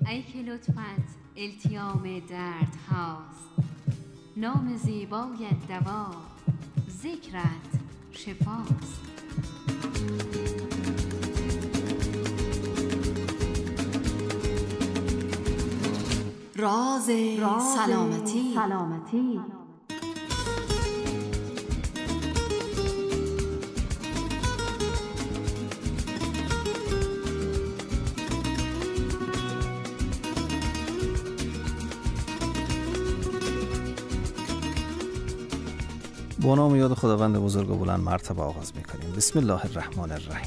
ای که لطفت التیام درد هاست، نام زیبایت دوا، ذکرت شفاست. راز سلامتی. با نام یاد خداوند بزرگ و بلند مرتبه آغاز می‌کنیم. بسم الله الرحمن الرحیم.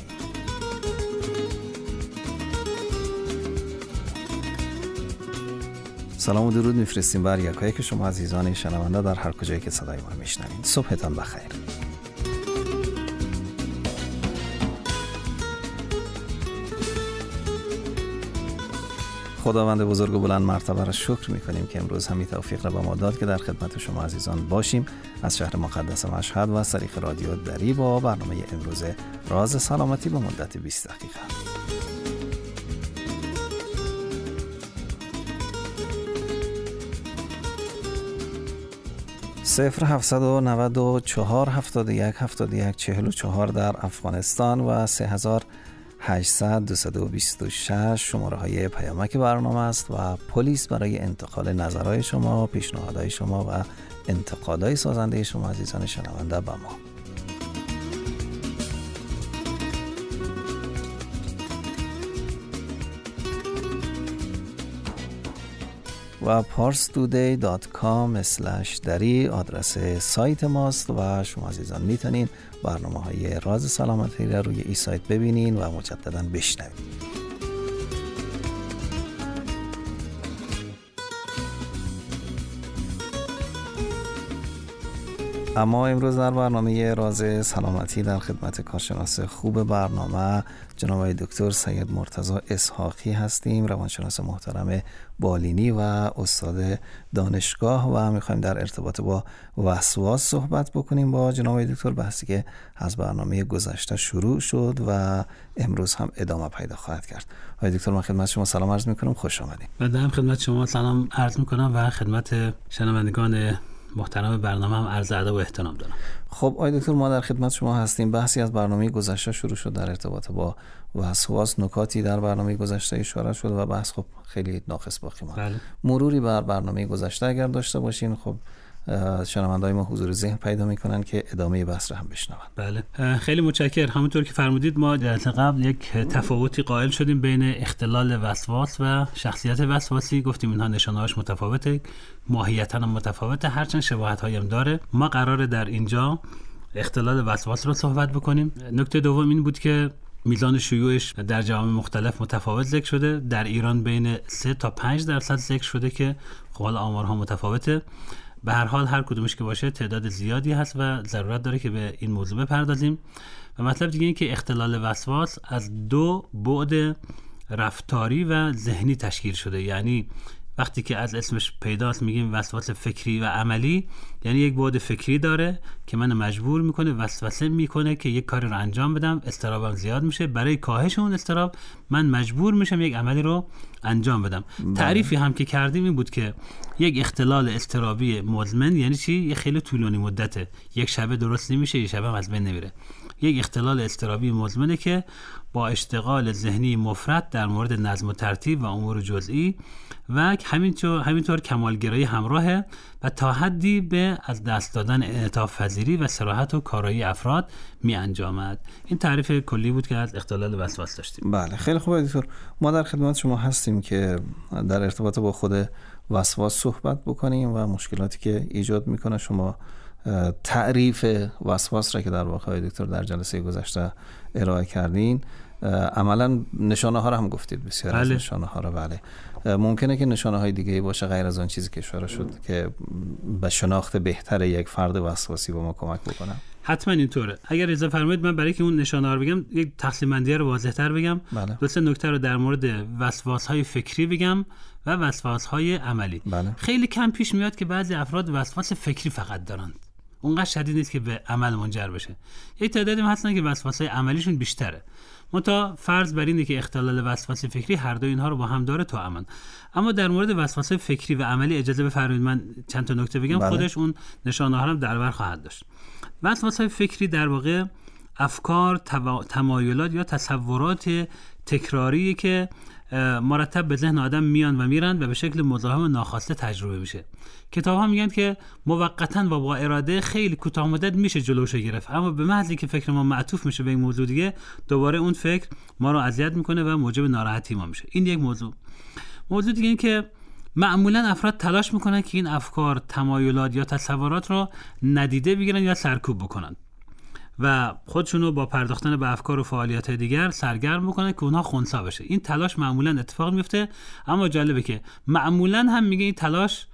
سلام و درود میفرستیم بر یکایک شما عزیزان شنونده در هر کجایی که صدای ما میشنوید. صبحتان بخیر. خداوند بزرگ و بلند مرتبه را شکر میکنیم که امروز همین توفیق را به ما داد که در خدمت شما عزیزان باشیم از شهر مقدس مشهد و از طریق رادیو دری با برنامه امروز راز سلامتی به مدت 20 دقیقه. 0794 71 71 44 در افغانستان و 3800 226 شماره های پیامک برنامه است و پلیس برای انتقال نظرهای شما، پیشنهادهای شما و انتقادهای سازنده شما عزیزان شنونده به ما. و parstoday.com/dari آدرس سایت ماست و شما عزیزان میتونین برنامه‌های راز سلامتی را روی این سایت ببینین و مجدداً بشنوید. اما امروز در برنامه راز سلامتی در خدمت کارشناس خوب برنامه جناب دکتر سید مرتضی اسحاقی هستیم، روانشناس محترم بالینی و استاد دانشگاه و میخوایم در ارتباط با وسواس صحبت بکنیم با جناب دکتر، بحثی که از برنامه گذشته شروع شد و امروز هم ادامه پیدا خواهد کرد. آقای دکتر من خدمت شما سلام عرض میکنم، خوش آمدید. بنده هم خدمت شما سلام عرض میکنم و خدمت شنوندگان محترم برنامه هم عرض ادب و احترام دارم. خب آقای دکتر ما در خدمت شما هستیم. بحثی از برنامه گذشته شروع شد در ارتباط با وسواس، نکاتی در برنامه گذشته اشاره شد و بحث خب خیلی ناقص باقی ماند. بله. مروری بر برنامه گذشته اگر داشته باشین خب شنونده‌های ما حضور ذهن پیدا میکنن که ادامه بحث را هم بشنون. بله خیلی متشکرم. همونطور که فرمودید ما در قبل یک تفاوتی قائل شدیم بین اختلال وسواس و شخصیت وسواسی. گفتیم اینها نشانه‌هاش متفاوته، ماهیتاً هم متفاوته، هرچند شباهت‌هایی هم داره. ما قراره در اینجا اختلال وسواس رو صحبت بکنیم. نکته دوم این بود که میزان شیوعش در جوامع مختلف متفاوت ذکر شده. در ایران بین 3 تا 5% ذکر شده که خب حالا آمارها متفاوته. به هر حال هر کدومش که باشه تعداد زیادی هست و ضرورت داره که به این موضوع بپردازیم. و مطلب دیگه این که اختلال وسواس از 2 بعد رفتاری و ذهنی تشکیل شده. یعنی وقتی که از اسمش پیداست میگیم وسواس فکری و عملی، یعنی یک بعد فکری داره که من مجبور میکنه، وسوسه میکنه که یک کاری رو انجام بدم، اضطرابم زیاد میشه، برای کاهش اون اضطراب من مجبور میشم یک عملی رو انجام بدم. تعریفی هم که کردیم این بود که یک اختلال اضطرابی مزمن یعنی چی؟ یه خیلی طولانی مدته، یک شبه درست نمیشه، یک شبه از بین نمیره. یک اختلال اضطرابی مزمنه که با اشتغال ذهنی مفرط در مورد نظم و ترتیب و امور جزئی و همینطور کمالگرایی همراهه و تا حدی به از دست دادن انعطاف پذیری و صراحت و کارایی افراد می انجامد. این تعریف کلی بود که از اختلال وسواس داشتیم. بله خیلی خوبه دکتر، ما در خدمت شما هستیم که در ارتباط با خود وسواس صحبت بکنیم و مشکلاتی که ایجاد میکنه. شما تعریف وسواس را که در واقع دکتر در جلسه گذشته ارائه کردین، عملا نشانه ها را هم گفتید، بسیار از نشانه ها را. بله ممکنه که نشانه های دیگه باشه غیر از آن چیزی که اشاره شد که به شناخت بهتر یک فرد وسواسی به ما کمک بکنه. حتما اینطوره. اگر اجازه فرمایید من برای که اون نشانه ها رو بگم یک تقسیم بندی رو واضح‌تر بگم. بله. دو سه نکته رو در مورد وسواس‌های فکری بگم و وسواس‌های عملی. بله. خیلی کم پیش میاد که بعضی افراد وسواس فکری فقط دارن. اونقدر شدید نیست که به عمل منجر بشه. یک تعدادی هستن که وسواسه عملیشون بیشتره. منتها فرض بر اینه که اختلال وسواس فکری هر دو اینها رو با هم داره تا امن. اما در مورد وسواس فکری و عملی اجازه بفرمایید من چند تا نکته بگم. بله. خودش اون نشانه‌ها هم در بر خواهد داشت. وسواس فکری در واقع افکار، تمایلات یا تصورات تکراری که مرتب به ذهن آدم میان و میرن و به شکل مزاحم و ناخواسته تجربه میشه. کتاب ها میگن که موقتاً و با اراده خیلی کوتاه مدت میشه جلوش گرفت، اما به محضی که فکر ما معطوف میشه به این موضوع دیگه دوباره اون فکر ما رو اذیت میکنه و موجب ناراحتی ما میشه. این یک موضوع. موضوع دیگه این که معمولاً افراد تلاش میکنن که این افکار، تمایلات یا تصورات رو ندیده بگیرن یا سرکوب بکنن و خودشونو با پرداختن به افکار و فعالیت دیگر سرگرم بکنه که اونها خنثی بشه. این تلاش معمولاً اتفاق میفته، اما جالبه که معمولاً هم میگه این تلاش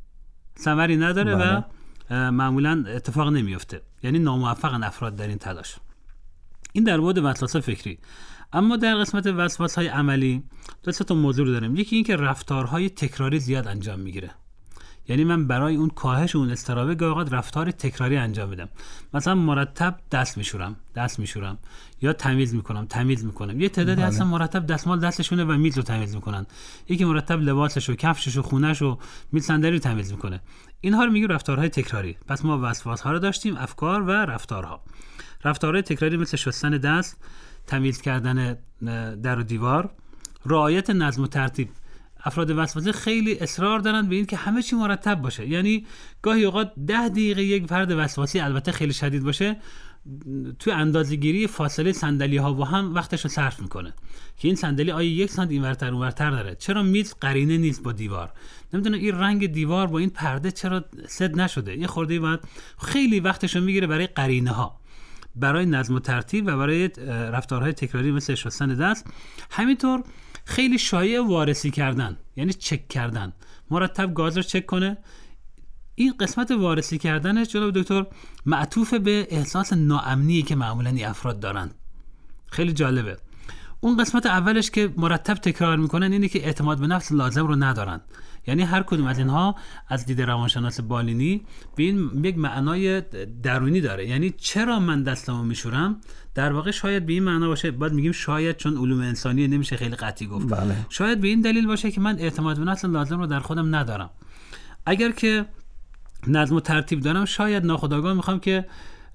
ثمری نداره. بله. و معمولاً اتفاق نمیفته، یعنی ناموفقن افراد در این تلاش. این در مورد وسواس فکری. اما در قسمت وسواس‌های عملی دو تا موضوع داریم. یکی این که رفتارهای تکراری زیاد انجام میگیره، یعنی من برای اون کاهش اون اضطراب گاهی اوقات رفتار تکراری انجام میدم. مثلا مرتب دست میشورم یا تمیز میکنم. یه تعدادی هستن مرتب دستمال دستشونه و میز رو تمیز میکنن. یکی مرتب لباسش و کفشش و خونش و میز صندلی رو تمیز میکنه. اینها رو میگه رفتارهای تکراری. پس ما وسواس‌ها رو داشتیم، افکار و رفتارها. رفتارهای تکراری مثل شستن دست، تمیز کردن در و دیوار، رعایت نظم و ترتیب. افراد وسواسی خیلی اصرار دارن به این که همه چی مرتب باشه. یعنی گاهی اوقات 10 دقیقه یک فرد وسواسی البته خیلی شدید باشه توی اندازه‌گیری فاصله صندلی‌ها با هم وقتش رو صرف میکنه که این صندلی آیا 1 سانت اینورتر اونورتر داره، چرا میز قرینه نیست با دیوار، نمیدونم این رنگ دیوار با این پرده چرا سد نشده، یه خورده بعد خیلی وقتش رو میگیره برای قرینه ها، برای نظم و ترتیب و برای رفتارهای تکراری مثل شستن دست. همینطور خیلی شایع وارسی کردن، یعنی چک کردن، مرتب گاز رو چک کنه. این قسمت وارسی کردنش جناب دکتر معطوف به احساس ناامنی که معمولاً این افراد دارن. خیلی جالبه. اون قسمت اولش که مرتب تکرار میکنن اینه که اعتماد به نفس لازم رو ندارن. یعنی هر کدوم از اینها از دید روانشناس بالینی به این یک معنای درونی داره. یعنی چرا من دستمو میشورم در واقع شاید به این معنا باشه، بعد میگیم شاید چون علوم انسانی نمیشه خیلی قطعی گفت. بله. شاید به این دلیل باشه که من اعتماد به نفس لازم رو در خودم ندارم. اگر که نظم و ترتیب دارم شاید ناخودآگاه میخوام که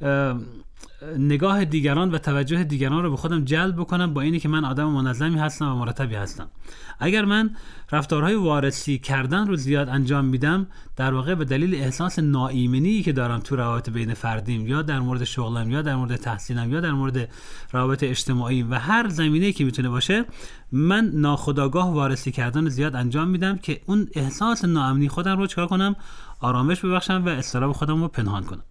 نگاه دیگران و توجه دیگران رو به خودم جلب بکنم با اینی که من آدم منظمی هستم و مرتبی هستم. اگر من رفتارهای وارسی کردن رو زیاد انجام میدم در واقع به دلیل احساس ناایمنی که دارم تو روابط بین فردیم یا در مورد شغلم یا در مورد تحصیلم یا در مورد روابط اجتماعی و هر زمینه‌ای که میتونه باشه، من ناخودآگاه وارسی کردن رو زیاد انجام میدم که اون احساس ناامنی خودم رو چیکار کنم؟ آرامش ببخشم و اضطراب خودم رو پنهان کنم.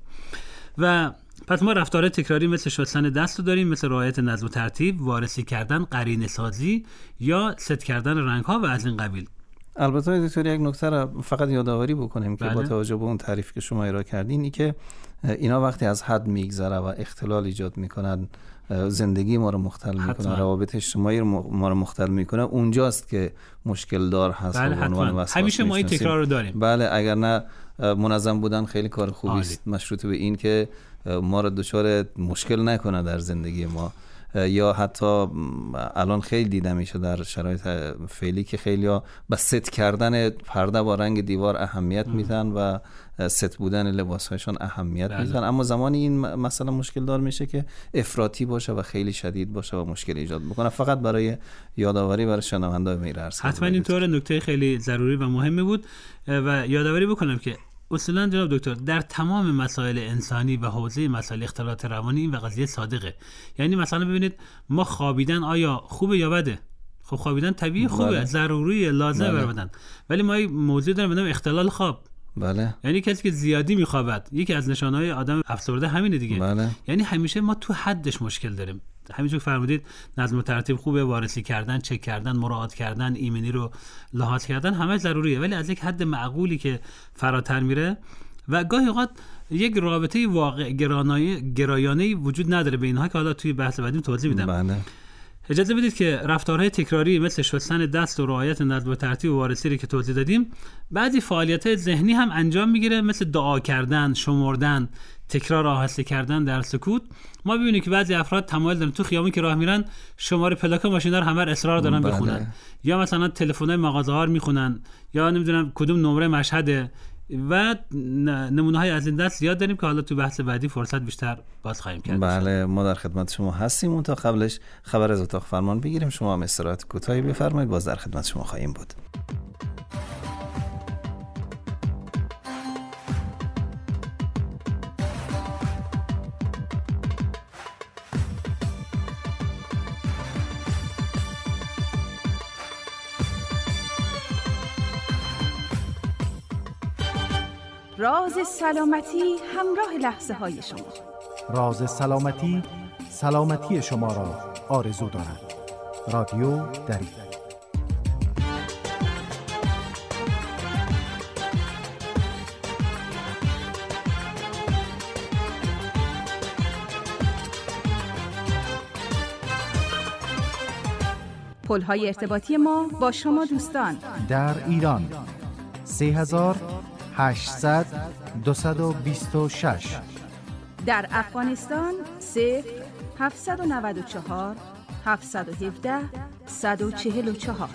و پس ما رفتار تکراری مثل شستن دست رو داریم، مثل رعایت نظم و ترتیب، وارسی کردن، قرینه سازی یا ست کردن رنگ ها و از این قبیل. البته دکتر یک نکته را فقط یادآوری بکنیم که با توجه به اون تعریف که شما ارائه کردین، اینی که اینا وقتی از حد میگذره و اختلال ایجاد میکنن، زندگی ما رو مختل میکنه، روابط اجتماعی ما رو مختل میکنه، اونجاست که مشکل دار هست. بله همیشه ما این تکرار رو داریم. بله، اگر نه منظم بودن خیلی کار خوبی است، مشروط به این که ما رو دچار مشکل نکنه در زندگی ما. یا حتی الان خیلی دیده میشه در شرایط فعلی که خیلیا به ست کردن پرده با رنگ دیوار اهمیت میدن و ست بودن لباسهایشون اهمیت میدن، اما زمانی این مثلا مشکل دار میشه که افراطی باشه و خیلی شدید باشه و مشکل ایجاد بکنه. فقط برای یادآوری برای شنونده‌های میرسه. حتما اینطور نکته خیلی ضروری و مهمی بود و یادآوری بکنم که اصولا جناب دکتر در تمام مسائل انسانی و حوزه مسائل اختلالات روانی این قضیه صادقه. یعنی مثلا ببینید ما خوابیدن آیا خوبه یا بده؟ خب خوابیدن طبیعی خوبه، بله. ضروریه، لازمه برای بدن. ولی ما موضوع داریم به نام اختلال خواب. بله. یعنی کسی که زیادی میخوابد، یکی از نشانه‌های آدم افسرده همینه دیگه. بله. یعنی همیشه ما تو حدش مشکل داریم. همینجور فرمودید نظم و ترتیب خوبه، وارسی کردن، چک کردن، مراعات کردن، ایمنی رو لحاظ کردن همه ضروریه، ولی از یک حد معقولی که فراتر میره و گاهی اوقات یک رابطه واقع گرایانه وجود نداره به اینها که حالا توی بحث بعدی توضیح میدم. بله. اجازه بدید که رفتارهای تکراری مثل شستن دست و رعایت نظم و ترتیب و وارسی که توضیح دادیم، بعضی فعالیت‌های ذهنی هم انجام میگیره، مثل دعا کردن، شمردن، تکرار آهسته کردن در سکوت. ما ببینیم که بعضی افراد تمایل دارن تو خیابون که راه میرن شماره پلاک ماشینا رو همه اصرار دارن بخونن، یا مثلا تلفن‌های مغازه‌ها رو میخونن، یا نمیدونم کدوم نمره مشهده و نمونه‌های از این دست زیاد داریم که حالا تو بحث بعدی فرصت بیشتر باز خواهیم کرد. بله، ما در خدمت شما هستیم. اون تا قبلش خبر از اتاق فرمان بگیریم، شما هم استراحت کوتاهی بفرمایید، باز در خدمت شما خواهیم بود. راز سلامتی همراه لحظه های شما. راز سلامتی سلامتی شما را آرزو دارد. رادیو دری. پل‌های ارتباطی ما با شما دوستان در ایران 3800-226، در افغانستان 0-794-717-144.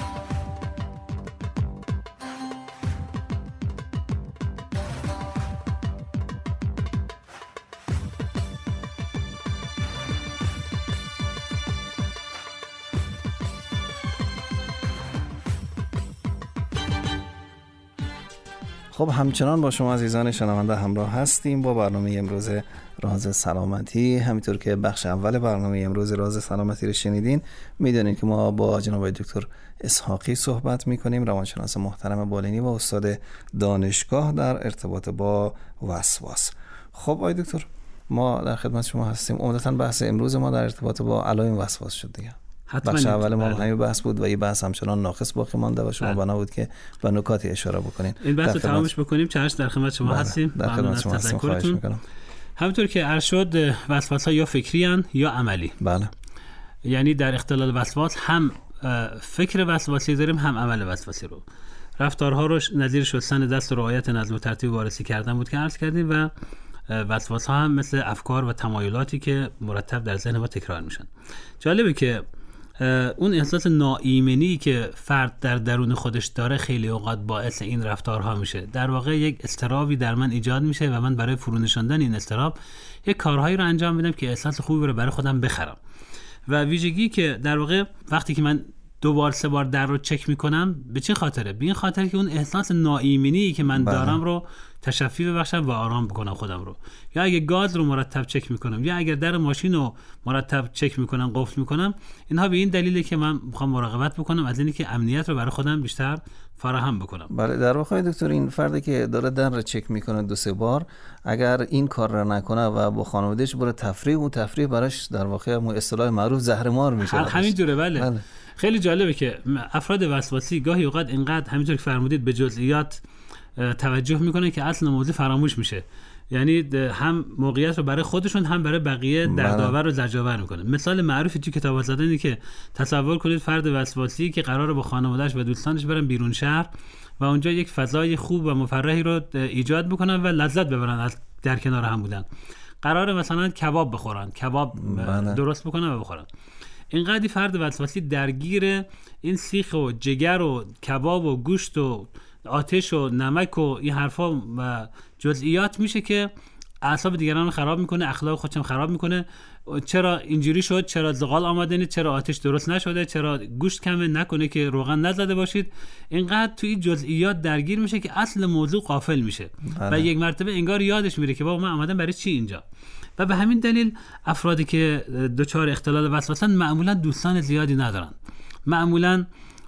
خب همچنان با شما عزیزان شنونده همراه هستیم با برنامه امروز راز سلامتی. همینطور که بخش اول برنامه امروز راز سلامتی رو شنیدین، میدونید که ما با جناب دکتر اسحاقی صحبت میکنیم، روانشناس محترم بالینی و استاد دانشگاه در ارتباط با وسواس. خب آقای دکتر، ما در خدمت شما هستیم. عمدتاً بحث امروز ما در ارتباط با علائم وسواس شد دیگه. بخش اول ما همین بحث بود و این بحث همچنان ناقص باقی مانده و شما بنا بود که به نکاتی اشاره بکنین. این بحث رو تمامش بکنیم. چش در خدمت شما هستیم. در خدمت شما هستیم. خواهش میکنم. همونطور که عرض شد، وسواس‌ها یا فکری ان یا عملی. بله. یعنی در اختلال وسواس هم فکر وسواسی داریم هم عمل وسواسی رو. رفتارها رو نظیر شستن دست و رعایت نظم و ترتیب وارسی کردن بود که عرض کردیم و وسواس‌ها هم مثل افکار و تمایلاتی که مرتب در ذهن ما تکرار میشن. جالبه که اون احساس ناایمنی که فرد در درون خودش داره خیلی اوقات باعث این رفتارها میشه. در واقع یک اضطرابی در من ایجاد میشه و من برای فرونشاندن این اضطراب یک کارهایی رو انجام میدم که احساس خوبی رو برای خودم بخرم. و ویژگی که در واقع وقتی که من 2 3 بار در رو چک میکنم، به چه خاطره؟ به این خاطر که اون احساس ناایمنی که من دارم رو تشفی ببخشم و آرام بکنم خودم رو. یا اگه گاز رو مرتب چک میکنم، یا اگر در ماشین رو مرتب چک میکنم، قفل میکنم، اینها به این دلیله که من میخوام مراقبت بکنم از اینی که امنیت رو برای خودم بیشتر فراهم بکنم. بله، در واقع دکتر این فردی که داره در رو چک میکنه 2 3 بار، اگر این کار رو نکنه و با خانواده‌اش بره تفریح، و تفریح براش در واقع اصطلاح معروف زهرمار میشه. همینجوره. بله. خیلی جالبه که افراد وسواسی گاهی اوقات اینقدر همینطور که فرمودید به جزئیات توجه میکنه که اصل موضوع فراموش میشه. یعنی هم موقعیت رو برای خودشون هم برای بقیه دردآور و زجرآور میکنه. مثال معروفی تو کتاب زدنی که تصور کنید فرد وسواسی که قراره با خانواده‌اش و دوستانش برن بیرون شهر و اونجا یک فضای خوب و مفرحی رو ایجاد بکنن و لذت ببرن از در کنار هم بودن. قراره مثلا کباب بخورن، کباب درست بکنن و بخورن. اینقدر فرد وسواسی درگیر این سیخ و جگر و کباب و گوشت و آتش و نمک و این حرفا و جزئیات میشه که اعصاب دیگران رو خراب میکنه، اخلاق خودش هم خراب میکنه. چرا اینجوری شد؟ چرا زغال آماده نیست؟ چرا آتش درست نشده؟ چرا گوشت کمه؟ نکنه که روغن نزده باشید. اینقدر توی این جزئیات درگیر میشه که اصل موضوع غافل میشه. و یک مرتبه انگار یادش میره که بابا من اومدم برای چی اینجا. و به همین دلیل افرادی که دچار اختلال وسواسن معمولا دوستان زیادی ندارن، معمولا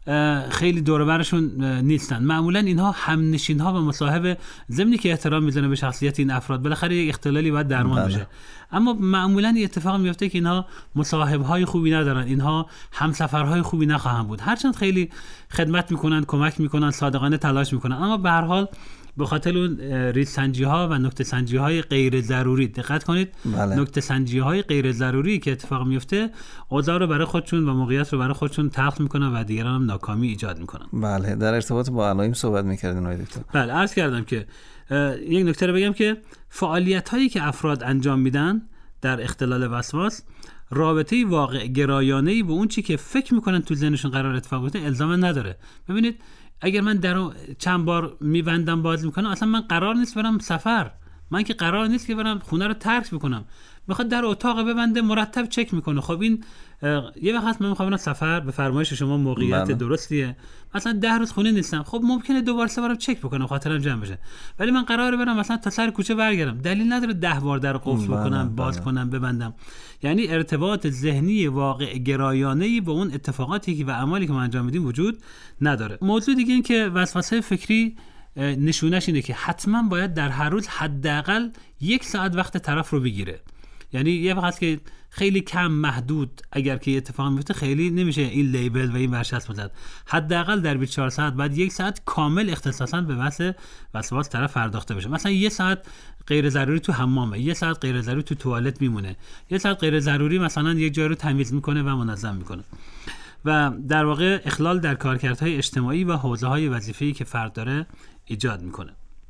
خیلی دور و برشون نیستن، معمولا اینها همنشین ها و مصاحب، ضمنی که احترام میذارن به شخصیت این افراد، بالاخره یک اختلالی باید درمان بشه، اما معمولا این اتفاق میفته که اینها مصاحب های خوبی ندارن، اینها همسفرهای خوبی نخواهند بود، هرچند خیلی خدمت میکنن، کمک میکنن، صادقانه تلاش میکنن، اما به هر حال به خاطر اون ریزسنجی ها و نکته سنجی های غیر ضروری. دقت کنید نکته سنجی های غیر ضروری که اتفاق میفته اوضاع رو برای خودشون و موقعیت رو برای خودشون تلخ میکنن و دیگران هم ناکامی ایجاد میکنن. بله، در ارتباط با علائم صحبت میکردین آقای دکتر. بله، عرض کردم که یک نکته رو بگم که فعالیت هایی که افراد انجام میدن در اختلال وسواس رابطه واقع گرایانه‌ای با اون چی که فکر میکنن تو ذهنشون قرار اتفاق بیفته الزاما نداره. ببینید اگر من درو چند بار میبندم باز میکنم، اصلا من قرار نیست برم سفر، من که قرار نیست که برم خونه رو ترک بکنم، میخواد در اتاق ببنده مرتب چک میکنه. خب این یه وقت من میخوام برم سفر، به فرمایش شما موقعیت درستیه، مثلا 10 روز خونه نیستم، خب ممکنه دوباره سه بارم چک بکنم خاطرم جمع بشه، ولی من قراره برم مثلا تا سر کوچه برگردم، دلیل نداره 10 بار در قفل بکنم، باز کنم، ببندم. یعنی ارتباط ذهنی واقع گرایانه‌ای با اون اتفاقاتی و اعمالی که ما انجام میدیم وجود نداره. موضوع دیگه این که وسوسه فکری نشونش اینه که حتما باید در هر روز حداقل 1 ساعت وقت طرف رو بگیره. یعنی یه وقت که خیلی کم محدود اگر که اتفاق میفته خیلی نمیشه این لیبل و این برچسب بزنه. حداقل در 24 ساعت بعد 1 ساعت کامل اختصاصا به بحث وسواس طرف پرداخته بشه. مثلا 1 ساعت غیر ضروری تو حمامه، 1 ساعت غیر ضروری تو توالت میمونه، 1 ساعت غیر ضروری مثلا یک جای رو تمیز میکنه و منظم میکنه. و در واقع اخلال در کارکردهای اجتماعی و حوزه‌های وظیفه‌ای که فرد داره ایجاد میکنه.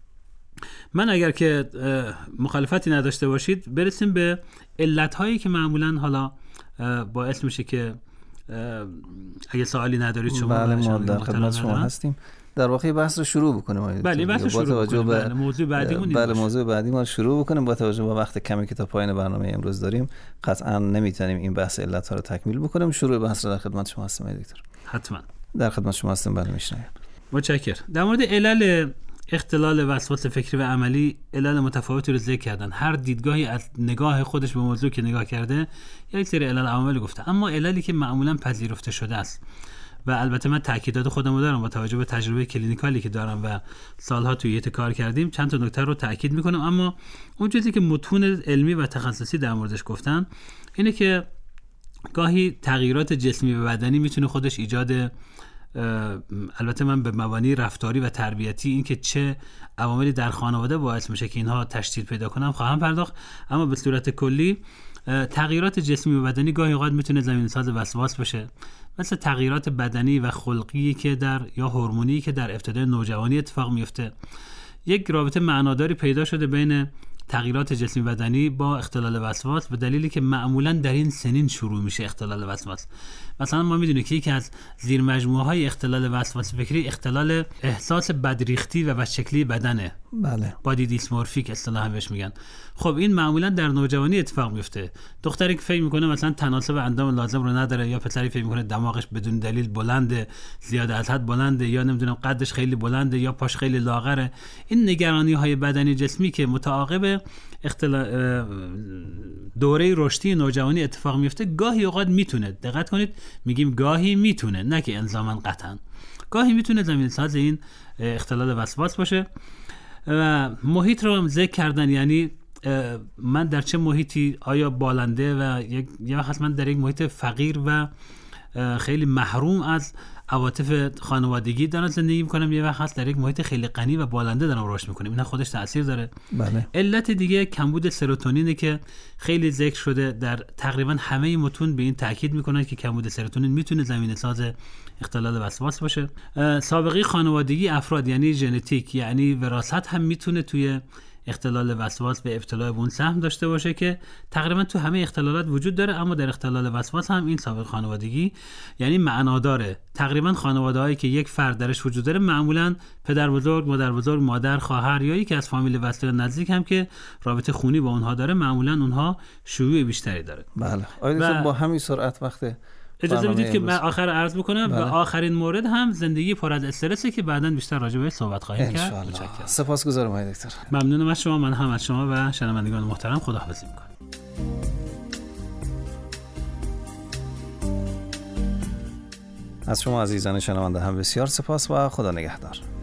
من اگر که مخالفتی نداشته باشید برسیم به علت‌هایی که معمولاً حالا باعث میشه که اگه سوالی ندارید شما. بله، ما در خدمت شما هستیم. در واقع بحث رو شروع بکنیم. بله، بحث رو شروع کنیم. بله، موضوع بعدیمون بله، موضوع بعدی ما شروع بکنیم. با توجه به وقت کمی که تا پایان برنامه امروز داریم قطعاً نمیتونیم این بحث علت‌ها رو تکمیل بکنیم. شروع بحث رو در خدمت شما هستیم دکتر. حتما در خدمت شما هستیم. بله، میشنویم. متشکرم. در مورد علل اختلال وسواس فکری و عملی علل متفاوتی رو ذکر کردن. هر دیدگاهی از نگاه خودش به موضوع که نگاه کرده یک سری علل عوامل گفته، اما عللی که معمولا پذیرفته شده است و البته من تاکیدات خودمو دارم با توجه به تجربه کلینیکالی که دارم و سالها توی یه کار کردیم، چند تا نکته رو تاکید میکنم. اما اون چیزی که متون علمی و تخصصی در موردش گفتن اینه که گاهی تغییرات جسمی و بدنی میتونه خودش ایجاد، البته من به مبانی رفتاری و تربیتی این که چه عواملی در خانواده باعث میشه که اینها تشدید پیدا کنم خواهم پرداخت، اما به صورت کلی تغییرات جسمی و بدنی گاهی اوقات میتونه زمینه‌ساز وسواس بشه، مثل تغییرات بدنی و خلقی که در یا هورمونی که در ابتدای نوجوانی اتفاق میفته. یک رابطه معناداری پیدا شده بین تغییرات جسمی بدنی با اختلال وسواس به دلیلی که معمولاً در این سنین شروع میشه اختلال وسواس. مثلا ما میدونیم که یکی از زیر مجموعه های اختلال وسواس فکری اختلال احساس بدریختی و بدشکلی بدنه. بله، بادی دیسمورفیک اصطلاحاً بهش میگن. خب این معمولاً در نوجوانی اتفاق میفته. دختری که فکر میکنه مثلا تناسب اندام لازم رو نداره، یا پسری فکر میکنه دماغش بدون دلیل بلنده، زیاد از حد بلنده، یا نمیدونم قدش خیلی بلنده یا پاش خیلی لاغره. این نگرانی های بدنی جسمی که متعاقب دوره رشدی نوجوانی اتفاق میفته گاهی اوقات میتونه، دقت کنید میگیم گاهی میتونه، نه که الزاما قطعا، گاهی میتونه زمینه‌ساز این اختلال وسواس باشه. و محیط رو هم ذکر کردن، یعنی من در چه محیطی، آیا بالنده و یه وقت من در یک محیط فقیر و خیلی محروم از عواطف خانوادگی دارم زندگی میکنم، یه وقت هست در یک محیط خیلی غنی و بالنده دارم رشد میکنم، اینا خودش تأثیر داره. بله. علت دیگه کمبود سروتونینه که خیلی ذکر شده، در تقریبا همه متون به این تاکید میکنن که کمبود سروتونین میتونه زمینه ساز اختلال وسواس باشه. سابقه خانوادگی افراد یعنی ژنتیک، یعنی وراثت هم میتونه توی اختلال وسواس به ابتلا به اون سهم داشته باشه که تقریبا تو همه اختلالات وجود داره، اما در اختلال وسواس هم این سابقه خانوادگی یعنی معناداره. تقریبا خانواده‌هایی که یک فرد درش وجود داره معمولاً پدر بزرگ، مادر بزرگ، مادر، خواهر یا یکی از فامیل وسیع نزدیک هم که رابطه خونی با اونها داره، معمولاً اونها شیوع بیشتری داره. بله. آیا با همین سرعت وقت اجازه بدید که من آخر عرض بکنم. و آخرین مورد هم زندگی پر از استرسی که بعداً بیشتر راجع بهش صحبت خواهیم کرد. سپاسگزارم آقای دکتر. ممنونم از شما. من هم از شما و شنوندگان محترم خداحافظی می‌کنم. از شما عزیزان شنونده هم بسیار سپاس و خدا نگهدار.